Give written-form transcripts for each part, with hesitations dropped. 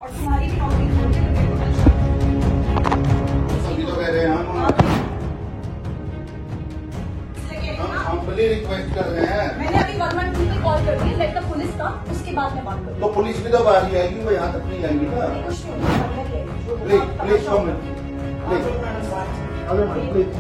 तुम्हारी सभी तो कह रहे हैं हम बड़ी रिक्वेस्ट कर रहे हैं। मैंने अभी 112 पे कॉल कर दी, लेट द पुलिस का, उसके बाद मैं बात करूँ। तो पुलिस भी तो बाहर ही आएगी, वो यहाँ तक नहीं आएगी ना। कुछ नहीं, प्लीज कम प्लीज।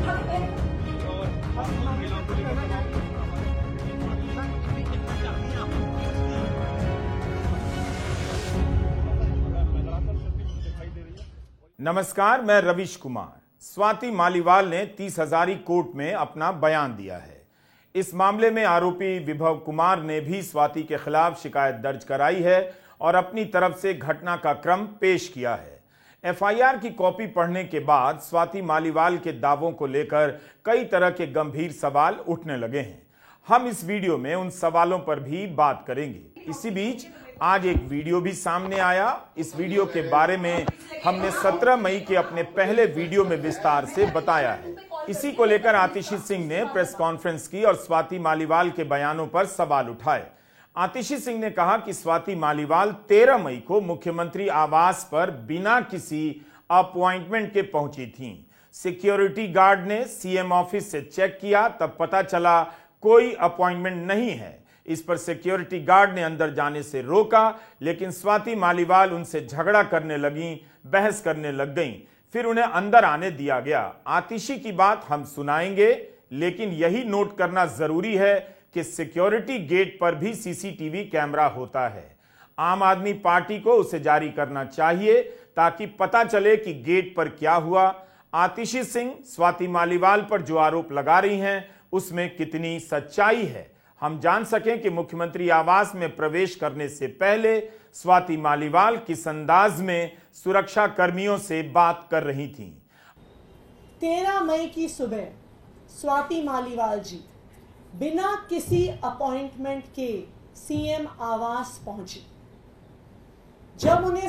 नमस्कार, मैं रविश कुमार। स्वाति मालीवाल ने 30 हजारी कोर्ट में अपना बयान दिया है। इस मामले में आरोपी विभव कुमार ने भी स्वाति के खिलाफ शिकायत दर्ज कराई है और अपनी तरफ से घटना का क्रम पेश किया है। एफआईआर की कॉपी पढ़ने के बाद स्वाति मालीवाल के दावों को लेकर कई तरह के गंभीर सवाल उठने लगे हैं। हम इस वीडियो में उन सवालों पर भी बात करेंगे। इसी बीच आज एक वीडियो भी सामने आया। इस वीडियो के बारे में हमने 17 मई के अपने पहले वीडियो में विस्तार से बताया है। इसी को लेकर आतिशी सिंह ने प्रेस कॉन्फ्रेंस की और स्वाति मालीवाल के बयानों पर सवाल उठाए। आतिशी सिंह ने कहा कि स्वाति मालीवाल 13 मई को मुख्यमंत्री आवास पर बिना किसी अपॉइंटमेंट के पहुंची थीं। सिक्योरिटी गार्ड ने सीएम ऑफिस से चेक किया, तब पता चला कोई अपॉइंटमेंट नहीं है। इस पर सिक्योरिटी गार्ड ने अंदर जाने से रोका, लेकिन स्वाति मालीवाल उनसे झगड़ा करने लगीं, बहस करने लग गईं। फिर उन्हें अंदर आने दिया गया। आतिशी की बात हम सुनाएंगे, लेकिन यही नोट करना जरूरी है कि सिक्योरिटी गेट पर भी सीसीटीवी कैमरा होता है। आम आदमी पार्टी को उसे जारी करना चाहिए ताकि पता चले कि गेट पर क्या हुआ। आतिशी सिंह स्वाति मालीवाल पर जो आरोप लगा रही हैं उसमें कितनी सच्चाई है, हम जान सकें कि मुख्यमंत्री आवास में प्रवेश करने से पहले स्वाति मालीवाल किस अंदाज में सुरक्षा कर्मियों से बात कर रही थीं। 13 मई की सुबह स्वाति मालीवाल जी बिना किसी अपॉइंटमेंट के सीएम आवास पहुंची। जब उन्हें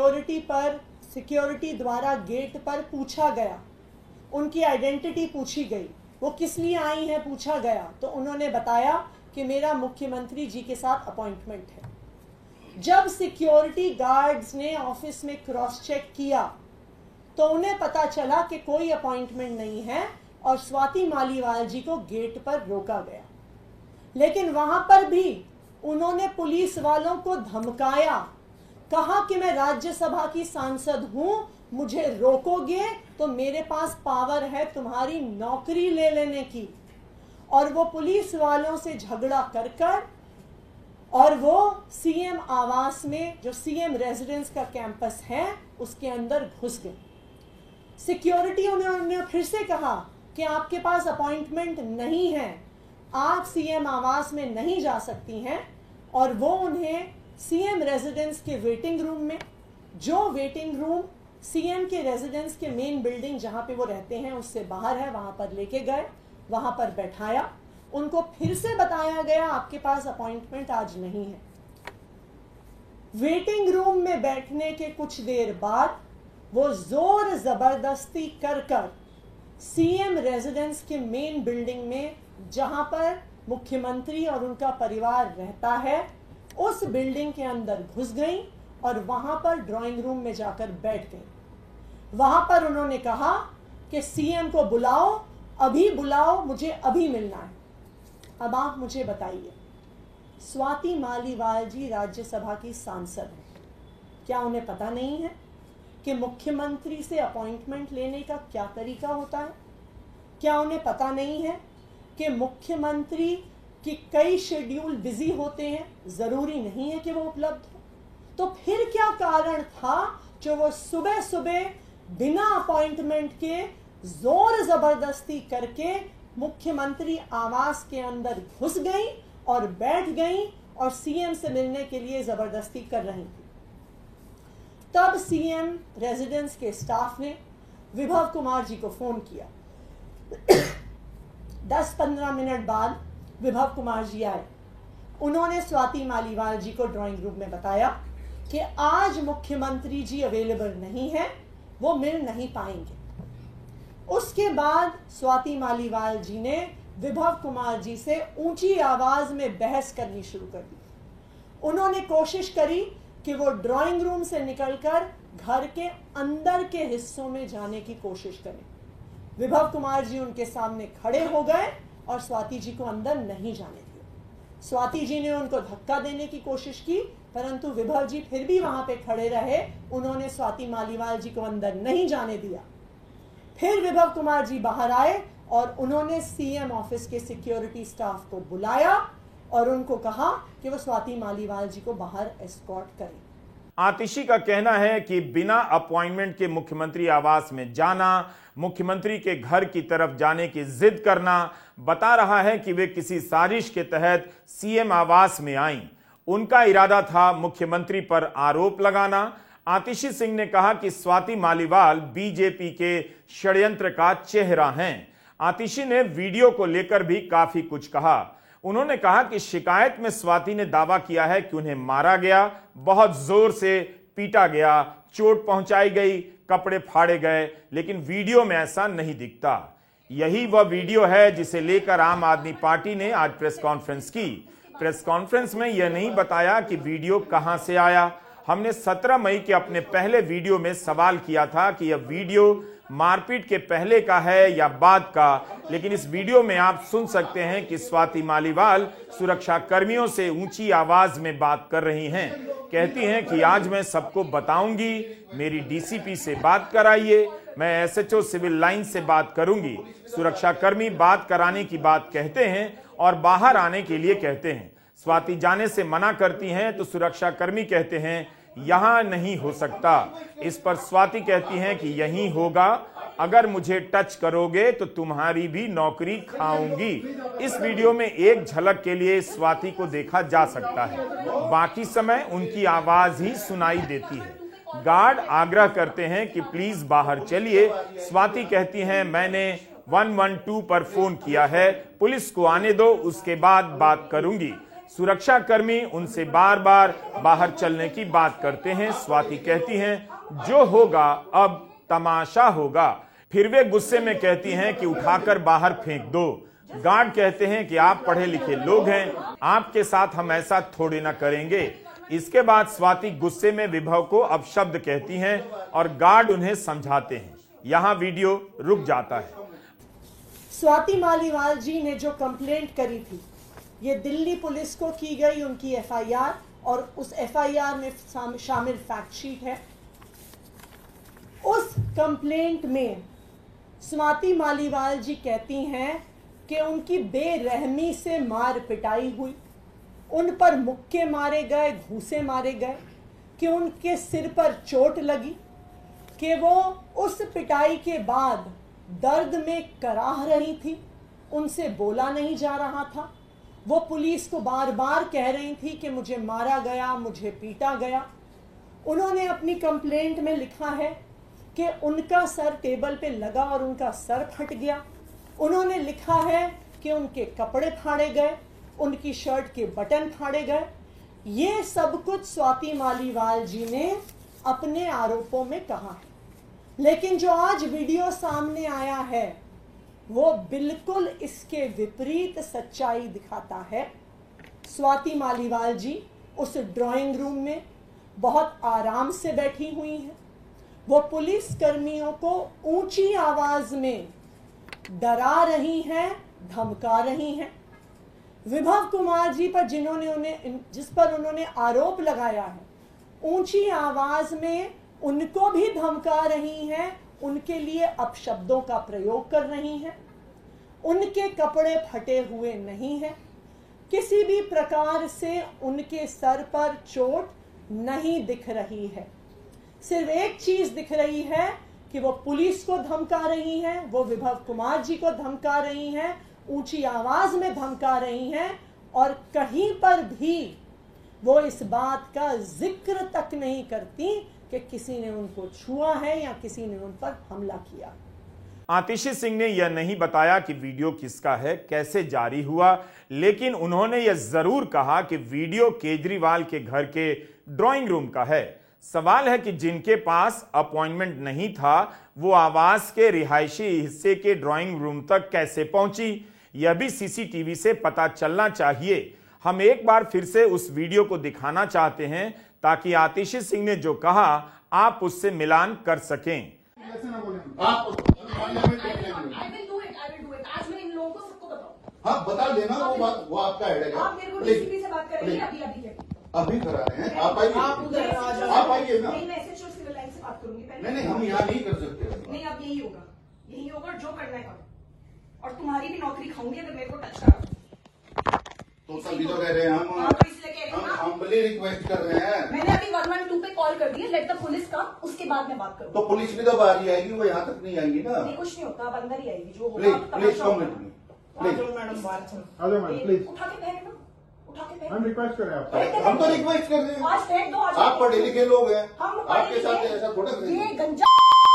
सिक्योरिटी द्वारा गेट पर पूछा गया, उनकी आइडेंटिटी पूछी गई, वो किस लिए आई हैं पूछा गया, तो उन्होंने बताया कि मेरा मुख्यमंत्री जी के साथ अपॉइंटमेंट है। जब सिक्योरिटी गार्ड्स ने ऑफिस में क्रॉस चेक किया तो उन्हें पता चला कि कोई अपॉइंटमेंट नहीं है और स्वाति मालीवाल जी को गेट पर रोका गया। लेकिन वहां पर भी उन्होंने पुलिस वालों को धमकाया, कहा कि मैं राज्यसभा की सांसद हूं, मुझे रोकोगे तो मेरे पास पावर है तुम्हारी नौकरी ले लेने की। और वो पुलिस वालों से झगड़ा कर और वो सीएम आवास में, जो सीएम रेजिडेंस का कैंपस है, उसके अंदर घुस गए। सिक्योरिटी उन्होंने फिर से कहा कि आपके पास अपॉइंटमेंट नहीं है, आप सीएम आवास में नहीं जा सकती हैं। और वो उन्हें सीएम रेजिडेंस के वेटिंग रूम में, जो वेटिंग रूम सीएम के रेजिडेंस के मेन बिल्डिंग जहां पे वो रहते हैं उससे बाहर है, वहां पर लेके गए, वहां पर बैठाया। उनको फिर से बताया गया आपके पास अपॉइंटमेंट आज नहीं है। वेटिंग रूम में बैठने के कुछ देर बाद वो जोर जबरदस्ती कर सीएम रेजिडेंस के मेन बिल्डिंग में, जहां पर मुख्यमंत्री और उनका परिवार रहता है, उस बिल्डिंग के अंदर घुस गई और वहां पर ड्राइंग रूम में जाकर बैठ गई। वहां पर उन्होंने कहा कि सीएम को बुलाओ, अभी बुलाओ, मुझे अभी मिलना है। अब आप मुझे बताइए, स्वाति मालीवाल जी राज्यसभा की सांसद हैं, क्या उन्हें पता नहीं है कि मुख्यमंत्री से अपॉइंटमेंट लेने का क्या तरीका होता है? क्या उन्हें पता नहीं है कि मुख्यमंत्री की कई शेड्यूल बिजी होते हैं, जरूरी नहीं है कि वो उपलब्ध हो? तो फिर क्या कारण था जो वो सुबह सुबह बिना अपॉइंटमेंट के जोर जबरदस्ती करके मुख्यमंत्री आवास के अंदर घुस गई और बैठ गई और सीएम से मिलने के लिए जबरदस्ती कर रही थी? तब सीएम रेजिडेंस के स्टाफ ने विभव कुमार जी को फोन किया। 10-15 मिनट बाद विभव कुमार जी आए। उन्होंने स्वाति मालीवाल जी को ड्राइंग रूम में बताया कि आज मुख्यमंत्री जी अवेलेबल नहीं है, वो मिल नहीं पाएंगे। उसके बाद स्वाति मालीवाल जी ने विभव कुमार जी से ऊंची आवाज में बहस करनी शुरू कर दी। उन्होंने कोशिश करी कि वो ड्राइंग रूम से निकलकर घर के अंदर के हिस्सों में जाने की कोशिश करें। विभव कुमार जी उनके सामने खड़े हो गए और स्वाति जी को अंदर नहीं जाने दिया। स्वाति जी ने उनको धक्का देने की कोशिश की, परंतु विभव जी फिर भी वहां पे खड़े रहे। उन्होंने स्वाति मालीवाल जी को अंदर नहीं जाने दिया। फिर विभव कुमार जी बाहर आए और उन्होंने सीएम ऑफिस के सिक्योरिटी स्टाफ को बुलाया और उनको कहा कि वो स्वाति मालीवाल जी को बाहर एस्कॉर्ट करें। आतिशी का कहना है कि बिना अपॉइंटमेंट के मुख्यमंत्री आवास में जाना, मुख्यमंत्री के घर की तरफ जाने की जिद करना बता रहा है कि वे किसी साजिश के तहत सीएम आवास में आईं। उनका इरादा था मुख्यमंत्री पर आरोप लगाना। आतिशी सिंह ने कहा कि स्वाति मालीवाल बीजेपी के षड्यंत्र का चेहरा हैं। आतिशी ने वीडियो को लेकर भी काफी कुछ कहा। उन्होंने कहा कि शिकायत में स्वाति ने दावा किया है कि उन्हें मारा गया, बहुत जोर से पीटा गया, चोट पहुंचाई गई, कपड़े फाड़े गए, लेकिन वीडियो में ऐसा नहीं दिखता। यही वह वीडियो है जिसे लेकर आम आदमी पार्टी ने आज प्रेस कॉन्फ्रेंस की। प्रेस कॉन्फ्रेंस में यह नहीं बताया कि वीडियो कहां से आया। हमने 17 मई के अपने पहले वीडियो में सवाल किया था कि यह वीडियो मारपीट के पहले का है या बाद का, लेकिन इस वीडियो में आप सुन सकते हैं कि स्वाति मालीवाल सुरक्षा कर्मियों से ऊंची आवाज में बात कर रही हैं। कहती हैं कि आज मैं सबको बताऊंगी, मेरी डीसीपी से बात कराइए, मैं एसएचओ सिविल लाइन से बात करूंगी। सुरक्षा कर्मी बात कराने की बात कहते हैं और बाहर आने के लिए कहते हैं। स्वाति जाने से मना करती हैं तो सुरक्षा कर्मी कहते हैं यहां नहीं हो सकता। इस पर स्वाति कहती हैं कि यहीं होगा, अगर मुझे टच करोगे तो तुम्हारी भी नौकरी खाऊंगी। इस वीडियो में एक झलक के लिए स्वाति को देखा जा सकता है, बाकी समय उनकी आवाज ही सुनाई देती है। गार्ड आग्रह करते हैं कि प्लीज बाहर चलिए। स्वाति कहती हैं मैंने 112 पर फोन किया है, पुलिस को आने दो, उसके बाद बात करूंगी। सुरक्षा कर्मी उनसे बार बार बाहर चलने की बात करते हैं। स्वाति कहती हैं जो होगा अब तमाशा होगा। फिर वे गुस्से में कहती हैं कि उठाकर बाहर फेंक दो। गार्ड कहते हैं कि आप पढ़े लिखे लोग हैं, आपके साथ हम ऐसा थोड़े ना करेंगे। इसके बाद स्वाति गुस्से में विभव को अपशब्द कहती हैं और गार्ड उन्हें समझाते हैं। यहां वीडियो रुक जाता है। स्वाति मालीवाल जी ने जो कंप्लेंट करी थी, ये दिल्ली पुलिस को की गई उनकी एफआईआर, और उस एफआईआर में शामिल फैक्ट शीट है। उस कंप्लेंट में स्वाति मालीवाल जी कहती हैं कि उनकी बेरहमी से मार पिटाई हुई, उन पर मुक्के मारे गए, घूंसे मारे गए, कि उनके सिर पर चोट लगी, कि वो उस पिटाई के बाद दर्द में कराह रही थी, उनसे बोला नहीं जा रहा था। वो पुलिस को बार बार कह रही थी कि मुझे मारा गया, मुझे पीटा गया। उन्होंने अपनी कंप्लेंट में लिखा है कि उनका सर टेबल पे लगा और उनका सर फट गया। उन्होंने लिखा है कि उनके कपड़े फाड़े गए, उनकी शर्ट के बटन फाड़े गए। ये सब कुछ स्वाति मालीवाल जी ने अपने आरोपों में कहा है, लेकिन जो आज वीडियो सामने आया है वो बिल्कुल इसके विपरीत सच्चाई दिखाता है। स्वाति मालीवाल जी उस ड्राइंग रूम में बहुत आराम से बैठी हुई हैं। वो पुलिस कर्मियों को ऊंची आवाज में डरा रही हैं, धमका रही हैं। विभव कुमार जी पर जिस पर उन्होंने आरोप लगाया है, ऊंची आवाज में उनको भी धमका रही हैं, उनके लिए अपशब्दों का प्रयोग कर रही हैं। उनके कपड़े फटे हुए नहीं हैं, किसी भी प्रकार से उनके सर पर चोट नहीं दिख रही है। सिर्फ एक चीज दिख रही है कि वो पुलिस को धमका रही हैं, वो विभव कुमार जी को धमका रही हैं, ऊंची आवाज में धमका रही हैं, और कहीं पर भी वो इस बात का जिक्र तक नहीं करती कि किसी ने उनको छुआ है या किसी ने उन पर हमला किया। आतिशी सिंह ने यह नहीं बताया कि वीडियो किसका है, कैसे जारी हुआ, लेकिन उन्होंने यह जरूर कहा कि वीडियो केजरीवाल के घर के ड्राइंग रूम का है। सवाल है कि जिनके पास अपॉइंटमेंट नहीं था वो आवास के रिहायशी हिस्से के ड्राइंग रूम तक कैसे पहुंची, यह भी सीसीटीवी से पता चलना चाहिए। हम एक बार फिर से उस वीडियो को दिखाना चाहते हैं ताकि आतिशी सिंह ने जो कहा आप उससे मिलान कर सकें। ऐसे ना बोलें आप parliament I will do it. आज मैं इन लोगों को सबको बताऊं। हाँ बता देना, वो बात वो आपका हेडेक है। आप मेरे को डीसीपी से बात करेंगे अभी के अभी करा रहे हैं, आप आइए, आप आइए ना। नहीं, मैं एसएचओ सिविल लाइन से बात करूंगी पहले। नहीं हम यहाँ नहीं कर सकते। नहीं, अब यही होगा जो करना है करो, और तुम्हारी भी नौकरी खाऊंगी अगर मेरे को टच करा। तो तभी तो कह रहे हैं हम, हाँ, तो इसलिए कह रही हूँ ना। हम बड़ी रिक्वेस्ट कर रहे हैं। मैंने अभी 112 पे कॉल कर दी है, लेट द पुलिस का, उसके बाद मैं बात करूँ। तो पुलिस भी तो बाहर ही आएगी, वो यहाँ तक नहीं आएगी ना। नहीं, कुछ नहीं होता, अब अंदर ही आएगी, जो होगा प्लीज अब प्लीज तमाशा कम होगा। विद मी, प्लीज मैडम बाहर चलो। आ जाओ मैडम प्लीज। उठा के फेंक दो, उठा के फेंक हम दो। रिक्वेस्ट कर रहे हैं आपसे। हम तो रिक्वेस्ट कर रहे हैं। आज फेंक दो, आज आप पढ़े लिखे लोग हैं, हम आपके साथ ऐसा थोड़ा ये गंजा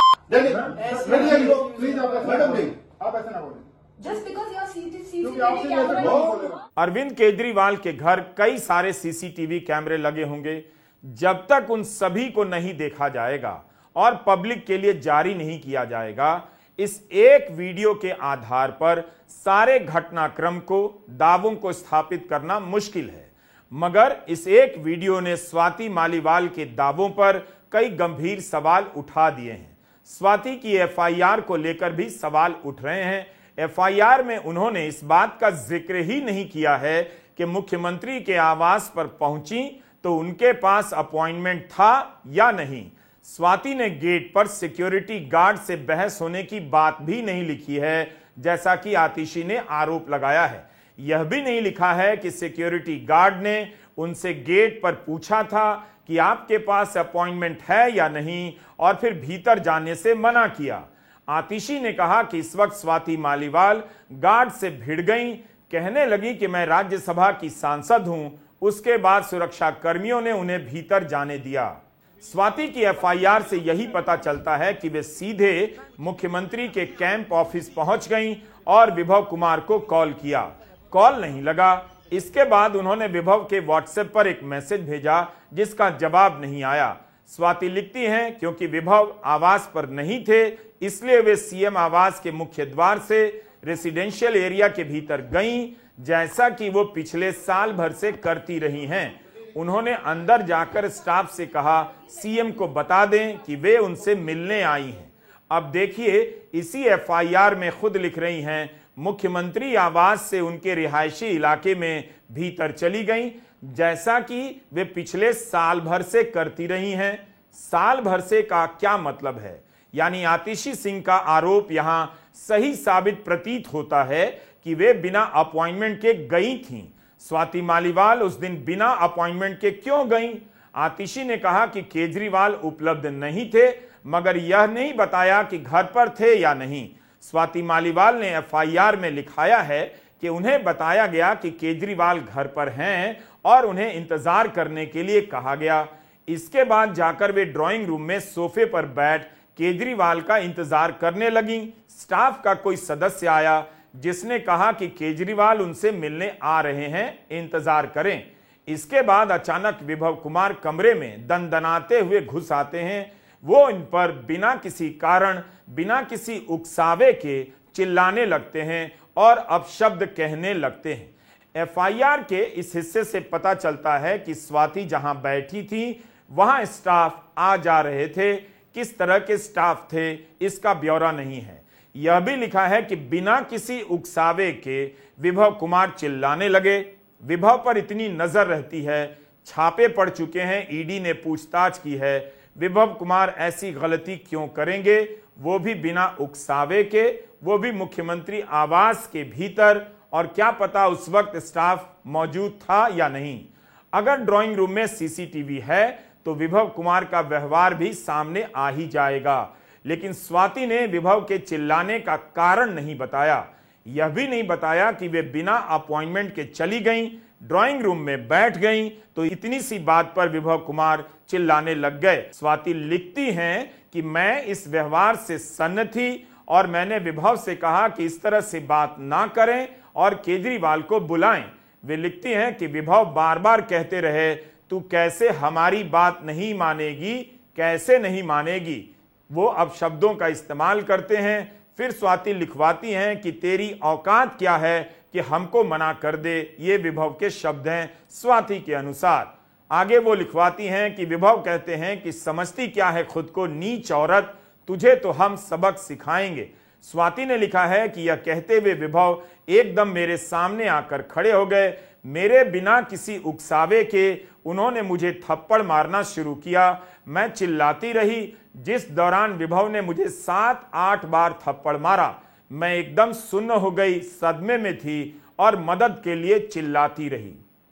प्लीज आप ऐसे मैडम ना नहीं। बोलें। आप ऐसे ना बोलें जस्ट बिकॉज यू आर क्योंकि आपसे भी ऐसा सीसीटीवी नहीं बोलेगा। अरविंद केजरीवाल के घर कई सारे सीसीटीवी कैमरे लगे होंगे। जब तक उन सभी को नहीं देखा जाएगा और पब्लिक के लिए जारी नहीं किया जाएगा, इस एक वीडियो के आधार पर सारे घटनाक्रम को, दावों को स्थापित करना मुश्किल है। मगर इस एक वीडियो ने स्वाति मालीवाल के दावों पर कई गंभीर सवाल उठा दिए हैं। स्वाति की एफआईआर को लेकर भी सवाल उठ रहे हैं। एफआईआर में उन्होंने इस बात का जिक्र ही नहीं किया है कि मुख्यमंत्री के आवास पर पहुंची तो उनके पास अपॉइंटमेंट था या नहीं। स्वाति ने गेट पर सिक्योरिटी गार्ड से बहस होने की बात भी नहीं लिखी है, जैसा कि आतिशी ने आरोप लगाया है। यह भी नहीं लिखा है कि सिक्योरिटी गार्ड ने उनसे गेट पर पूछा था कि आपके पास अपॉइंटमेंट है या नहीं, और फिर भीतर जाने से मना किया। आतिशी ने कहा कि इस वक्त स्वाति मालीवाल गार्ड से भिड़ गईं, कहने लगी कि मैं राज्यसभा की सांसद हूं। उसके बाद सुरक्षा कर्मियों ने उन्हें भीतर जाने दिया। स्वाति की एफआईआर से यही पता चलता है कि वे सीधे मुख्यमंत्री के कैंप ऑफिस पहुंच गईं और विभव कुमार को कॉल किया। कॉल नहीं लगा। इसके बाद उन्होंने विभव के व्हाट्सएप पर एक मैसेज भेजा जिसका जवाब नहीं आया। स्वाति लिखती हैं, क्योंकि विभव आवास पर नहीं थे इसलिए वे सीएम आवास के मुख्य द्वार से रेसिडेंशियल एरिया के भीतर गईं, जैसा कि वो पिछले साल भर से करती रही हैं। उन्होंने अंदर जाकर स्टाफ से कहा सीएम को बता दें कि वे उनसे मिलने आई हैं। अब देखिए, इसी एफआईआर में खुद लिख रही हैं, मुख्यमंत्री आवास से उनके रिहायशी इलाके में भीतर चली गईं, जैसा कि वे पिछले साल भर से करती रही हैं। साल भर से का क्या मतलब है? यानी आतिशी सिंह का आरोप यहां सही साबित प्रतीत होता है कि वे बिना अपॉइंटमेंट के गई थीं। स्वाति मालीवाल उस दिन बिना अपॉइंटमेंट के क्यों गईं? आतिशी ने कहा कि केजरीवाल उपलब्ध नहीं थे, मगर यह नहीं बताया कि घर पर थे या नहीं। स्वाति मालीवाल ने एफआईआर में लिखाया है कि उन्हें बताया गया कि केजरीवाल घर पर हैं और उन्हें इंतजार करने के लिए कहा गया। इसके बाद जाकर वे ड्राइंग रूम में सोफे पर बैठ केजरीवाल का इंतजार करने लगी। स्टाफ का कोई सदस्य आया जिसने कहा कि केजरीवाल उनसे मिलने आ रहे हैं, इंतजार करें। इसके बाद अचानक विभव कुमार कमरे में दनदनाते हुए घुस आते हैं। वो इन पर बिना किसी कारण, बिना किसी उकसावे के चिल्लाने लगते हैं और अपशब्द कहने लगते हैं। एफआईआर के इस हिस्से से पता चलता है कि स्वाति जहां बैठी थी वहां स्टाफ आ जा रहे थे। किस तरह के स्टाफ थे इसका ब्यौरा नहीं है। यह भी लिखा है कि बिना किसी उकसावे के विभव कुमार चिल्लाने लगे। विभव पर इतनी नजर रहती है, छापे पड़ चुके हैं, ईडी ने पूछताछ की है, विभव कुमार ऐसी गलती क्यों करेंगे, वो भी बिना उकसावे के, वो भी मुख्यमंत्री आवास के भीतर, और क्या पता उस वक्त स्टाफ मौजूद था या नहीं। अगर ड्राइंग रूम में सीसीटीवी है तो विभव कुमार का व्यवहार भी सामने आ ही जाएगा। लेकिन स्वाति ने विभव के चिल्लाने का कारण नहीं बताया। यह भी नहीं बताया कि वे बिना अपॉइंटमेंट के चली गईं, ड्राइंग रूम में बैठ गईं, तो इतनी सी बात पर विभव कुमार चिल्लाने लग गए। स्वाति लिखती हैं कि मैं इस व्यवहार से सन्न थी और मैंने विभव से कहा कि इस तरह से बात ना करें और केजरीवाल को बुलाएं। वे लिखती हैं कि विभव बार बार कहते रहे, तू कैसे हमारी बात नहीं मानेगी, कैसे नहीं मानेगी। वो अब शब्दों का इस्तेमाल करते हैं। फिर स्वाति लिखवाती हैं कि तेरी औकात क्या है कि हमको मना कर दे। ये विभव के शब्द हैं स्वाति के अनुसार। आगे वो लिखवाती हैं कि विभव कहते हैं कि समझती क्या है खुद को नीच औरत, तुझे तो हम सबक सिखाएंगे। स्वाति ने लिखा है कि यह कहते हुए विभव एकदम मेरे सामने आकर खड़े हो गए। मेरे बिना किसी उकसावे के उन्होंने मुझे थप्पड़ मारना शुरू किया। मैं चिल्लाती रही, जिस दौरान विभव ने मुझे 7-8 बार थप्पड़ मारा। मैं एकदम सुन्न हो गई, सदमे में थी और मदद के लिए चिल्लाती रही।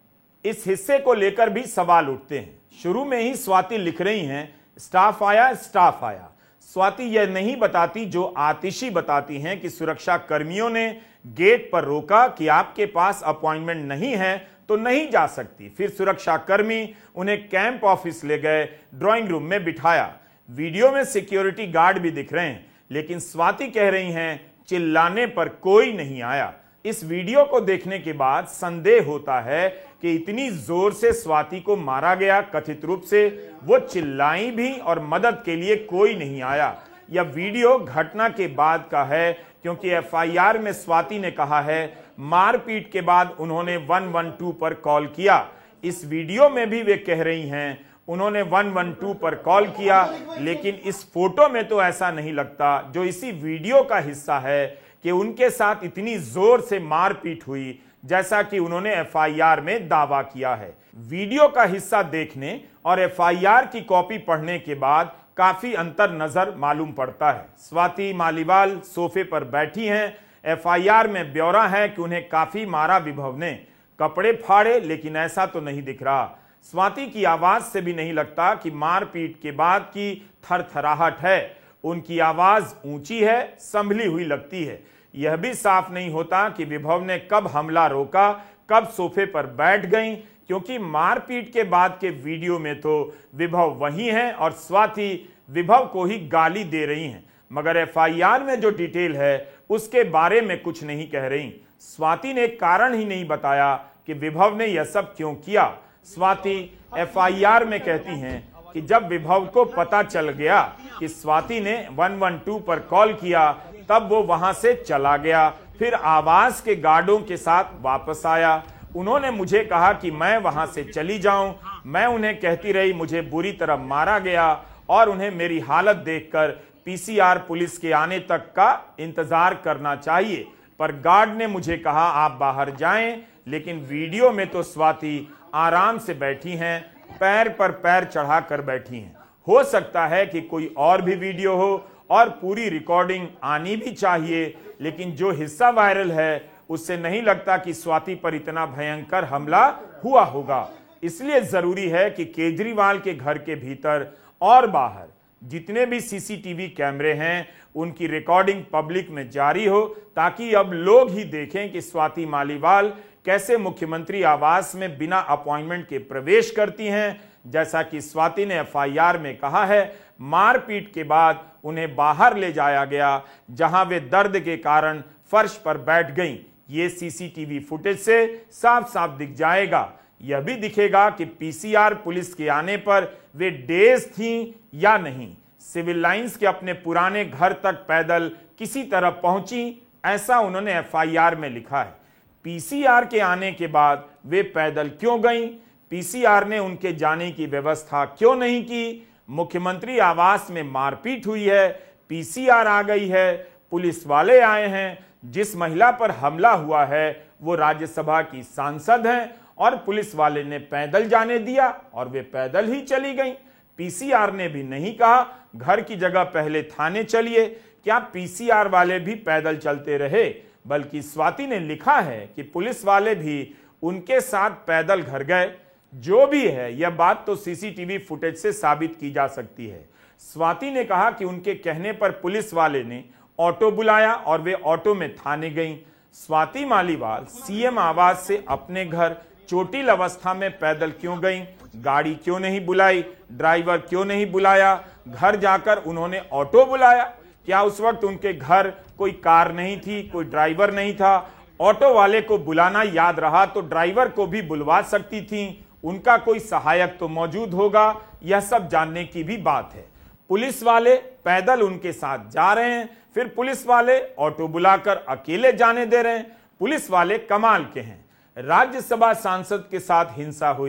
इस हिस्से को लेकर भी सवाल उठते हैं। शुरू में ही स्वाति लिख रही हैं, स्टाफ आया स्टाफ आया। स्वाति यह नहीं बताती जो आतिशी बताती हैं कि सुरक्षा कर्मियों ने गेट पर रोका कि आपके पास अपॉइंटमेंट नहीं है तो नहीं जा सकती। फिर सुरक्षा कर्मी उन्हें कैंप ऑफिस ले गए, ड्राइंग रूम में बिठाया। वीडियो में सिक्योरिटी गार्ड भी दिख रहे हैं, लेकिन स्वाति कह रही हैं चिल्लाने पर कोई नहीं आया। इस वीडियो को देखने के बाद संदेह होता है कि इतनी जोर से स्वाति को मारा गया, कथित रूप से वो चिल्लाई भी और मदद के लिए कोई नहीं आया। यह वीडियो घटना के बाद का है, क्योंकि एफआईआर में स्वाति ने कहा है मारपीट के बाद उन्होंने 112 पर कॉल किया। इस वीडियो में भी वे कह रही हैं उन्होंने 112 पर कॉल किया, लेकिन इस फोटो में तो ऐसा नहीं लगता, जो इसी वीडियो का हिस्सा है, कि उनके साथ इतनी जोर से मारपीट हुई जैसा कि उन्होंने एफआईआर में दावा किया है। वीडियो का हिस्सा देखने और एफआईआर की कॉपी पढ़ने के बाद काफी अंतर नजर मालूम पड़ता है। स्वाति मालीवाल सोफे पर बैठी हैं। एफआईआर में ब्यौरा है कि उन्हें काफी मारा विभव ने, कपड़े फाड़े, लेकिन ऐसा तो नहीं दिख रहा। स्वाति की आवाज से भी नहीं लगता कि मारपीट के बाद की थरथराहट है। उनकी आवाज ऊंची है, संभली हुई लगती है। यह भी साफ नहीं होता कि विभव ने कब हमला रोका, कब सोफे पर बैठ गईं, क्योंकि मारपीट के बाद के वीडियो में तो विभव वही हैं और स्वाति विभव को ही गाली दे रही हैं, मगर एफआईआर में जो डिटेल है उसके बारे में कुछ नहीं कह रही। स्वाति ने कारण ही नहीं बताया कि विभव ने यह सब क्यों किया। स्वाति एफआईआर में कहती हैं कि जब विभव को पता चल गया कि स्वाति ने 112 पर कॉल किया, तब वो वहां से चला गया, फिर आवास के गार्डों के साथ वापस आया। उन्होंने मुझे कहा कि मैं वहां से चली जाऊं। मैं उन्हें कहती रही मुझे बुरी तरह मारा गया और उन्हें मेरी हालत देखकर पीसीआर पुलिस के आने तक का इंतजार करना चाहिए, पर गार्ड ने मुझे कहा आप बाहर जाएं। लेकिन वीडियो में तो स्वाति आराम से बैठी हैं, पैर पर पैर चढ़ाकर बैठी हैं। हो सकता है कि कोई और भी वीडियो हो और पूरी रिकॉर्डिंग आनी भी चाहिए, लेकिन जो हिस्सा वायरल है उससे नहीं लगता कि स्वाति पर इतना भयंकर हमला हुआ होगा। इसलिए जरूरी है कि केजरीवाल के घर के भीतर और बाहर जितने भी सीसीटीवी कैमरे हैं उनकी रिकॉर्डिंग पब्लिक में जारी हो, ताकि अब लोग ही देखें कि स्वाति मालीवाल कैसे मुख्यमंत्री आवास में बिना अपॉइंटमेंट के प्रवेश करती हैं। जैसा कि स्वाति ने एफआईआर में कहा है, मारपीट के बाद उन्हें बाहर ले जाया गया, जहां वे दर्द के कारण फर्श पर बैठ गईं। ये सीसीटीवी फुटेज से साफ साफ दिख जाएगा। यह भी दिखेगा कि पीसीआर पुलिस के आने पर वे डेज थीं या नहीं। सिविल लाइंस के अपने पुराने घर तक पैदल किसी तरह पहुंची, ऐसा उन्होंने एफआईआर में लिखा है। पीसीआर के आने के बाद वे पैदल क्यों गईं? पीसीआर ने उनके जाने की व्यवस्था क्यों नहीं की? मुख्यमंत्री आवास में मारपीट हुई है, पीसीआर आ गई है, पुलिस वाले आए हैं। जिस महिला पर हमला हुआ है वो राज्यसभा की सांसद हैं और पुलिस वाले ने पैदल जाने दिया और वे पैदल ही चली गईं। पीसीआर ने भी नहीं कहा घर की जगह पहले थाने चलिए। क्या पीसीआर वाले भी पैदल चलते रहे? बल्कि स्वाति ने लिखा है कि पुलिस वाले भी उनके साथ पैदल घर गए। जो भी है, यह बात तो सीसीटीवी फुटेज से साबित की जा सकती है। स्वाति ने कहा कि उनके कहने पर पुलिस वाले ने ऑटो बुलाया और वे ऑटो में थाने गईं। स्वाति मालीवाल सीएम आवास से अपने घर चोटिल अवस्था में पैदल क्यों गईं? गाड़ी क्यों नहीं बुलाई? ड्राइवर क्यों नहीं बुलाया? घर जाकर उन्होंने ऑटो बुलाया। क्या उस वक्त उनके घर कोई कार नहीं थी, कोई ड्राइवर नहीं था? ऑटो वाले को बुलाना याद रहा तो ड्राइवर को भी बुलवा सकती थी। उनका कोई सहायक तो मौजूद होगा। यह सब जानने की भी बात है। पुलिस वाले पैदल उनके साथ जा रहे हैं, फिर पुलिस वाले ऑटो बुलाकर अकेले जाने दे रहे हैं। पुलिस वाले कमाल के हैं। राज्यसभा सांसद के साथ हिंसा हुई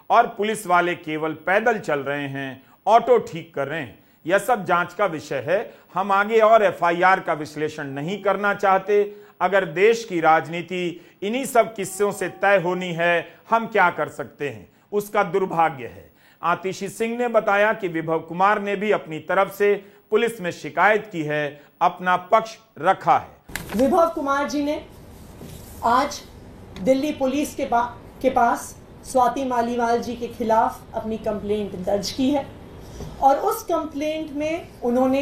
और पुलिस वाले केवल पैदल चल रहे हैं, ऑटो ठीक कर रहे हैं। यह सब जांच का विषय है। हम आगे और एफआईआर का विश्लेषण नहीं करना चाहते। अगर देश की राजनीति इन्हीं सब किस्सों से तय होनी है, हम क्या कर सकते हैं, उसका दुर्भाग्य है। आतिशी सिंह ने बताया कि विभव कुमार ने भी अपनी तरफ से पुलिस में शिकायत की है, अपना पक्ष रखा है। विभव कुमार जी ने आज दिल्ली पुलिस के पास स्वाति मालीवाल जी के खिलाफ अपनी कंप्लेंट दर्ज की है और उस कंप्लेंट में उन्होंने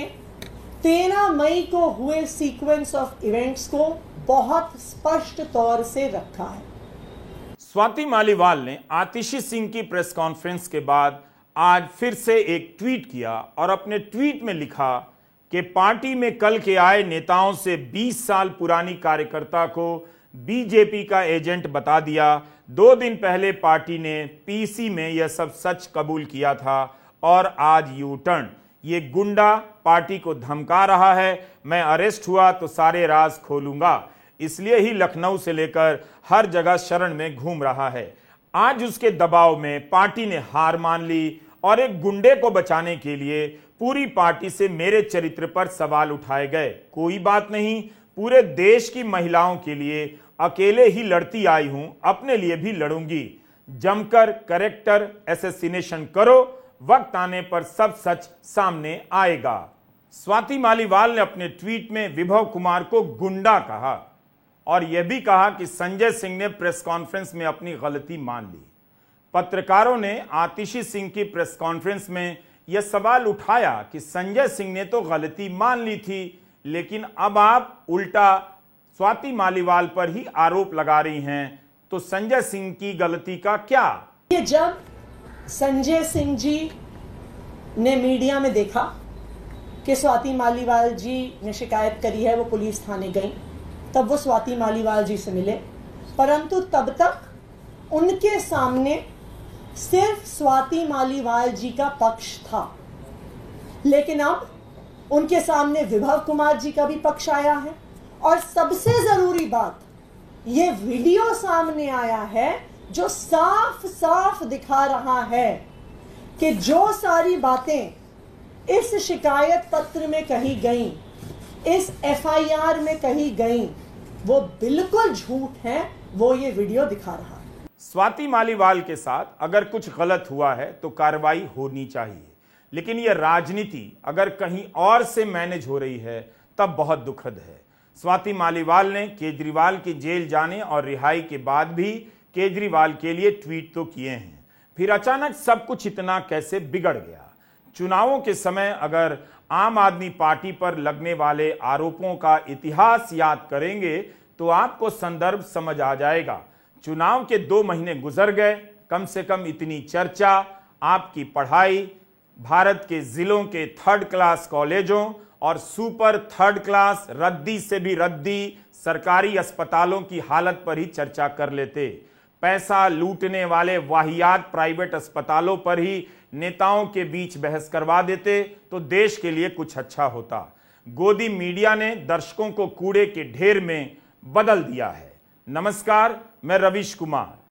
13 मई को हुए सीक्वेंस ऑफ इवेंट्स को बहुत स्पष्ट तौर से रखा है। स्वाति मालीवाल ने आतिशी सिंह की प्रेस कॉन्फ्रेंस के बाद आज फिर से एक ट्वीट किया और अपने ट्वीट में लिखा कि पार्टी में कल के आए नेताओं से 20 साल पुरानी कार्यकर्ता को बीजेपी का एजेंट बता दिया। 2 दिन पहले पार्टी ने पीसी में यह सब सच कबूल किया था और आज यू टर्न। ये गुंडा पार्टी को धमका रहा है, मैं अरेस्ट हुआ तो सारे राज खोलूंगा, इसलिए ही लखनऊ से लेकर हर जगह शरण में घूम रहा है। आज उसके दबाव में पार्टी ने हार मान ली और एक गुंडे को बचाने के लिए पूरी पार्टी से मेरे चरित्र पर सवाल उठाए गए। कोई बात नहीं, पूरे देश की महिलाओं के लिए अकेले ही लड़ती आई हूं, अपने लिए भी लड़ूंगी। जमकर कैरेक्टर असैसिनेशन करो, वक्त आने पर सब सच सामने आएगा। स्वाति मालीवाल ने अपने ट्वीट में विभव कुमार को गुंडा कहा और यह भी कहा कि संजय सिंह ने प्रेस कॉन्फ्रेंस में अपनी गलती मान ली। पत्रकारों ने आतिशी सिंह की प्रेस कॉन्फ्रेंस में यह सवाल उठाया कि संजय सिंह ने तो गलती मान ली थी, लेकिन अब आप उल्टा स्वाति मालीवाल पर ही आरोप लगा रही हैं, तो संजय सिंह की गलती का क्या? ये जब संजय सिंह जी ने मीडिया में देखा कि स्वाति मालीवाल जी ने शिकायत करी है, वो पुलिस थाने गई, तब वो स्वाति मालीवाल जी से मिले, परंतु तब तक उनके सामने सिर्फ स्वाति मालीवाल जी का पक्ष था। लेकिन अब उनके सामने विभव कुमार जी का भी पक्ष आया है और सबसे जरूरी बात, ये वीडियो सामने आया है जो साफ साफ दिखा रहा है कि जो सारी बातें इस शिकायत पत्र में कही गई, इस एफआईआर में कही गई, वो बिल्कुल झूठ है। वो ये वीडियो दिखा रहा है। स्वाति मालीवाल के साथ अगर कुछ गलत हुआ है तो कार्रवाई होनी चाहिए, लेकिन यह राजनीति अगर कहीं और से मैनेज हो रही है तब बहुत दुखद है। स्वाति मालीवाल ने केजरीवाल के जेल जाने और रिहाई के बाद भी केजरीवाल के लिए ट्वीट तो किए हैं, फिर अचानक सब कुछ इतना कैसे बिगड़ गया? चुनावों के समय अगर आम आदमी पार्टी पर लगने वाले आरोपों का इतिहास याद करेंगे तो आपको संदर्भ समझ आ जाएगा। चुनाव के 2 महीने गुजर गए, कम से कम इतनी चर्चा आपकी पढ़ाई, भारत के जिलों के 3rd क्लास कॉलेजों और सुपर 3rd क्लास रद्दी से भी रद्दी सरकारी अस्पतालों की हालत पर ही चर्चा कर लेते। पैसा लूटने वाले वाहियात प्राइवेट अस्पतालों पर ही नेताओं के बीच बहस करवा देते तो देश के लिए कुछ अच्छा होता। गोदी मीडिया ने दर्शकों को कूड़े के ढेर में बदल दिया है। नमस्कार, मैं रवीश कुमार।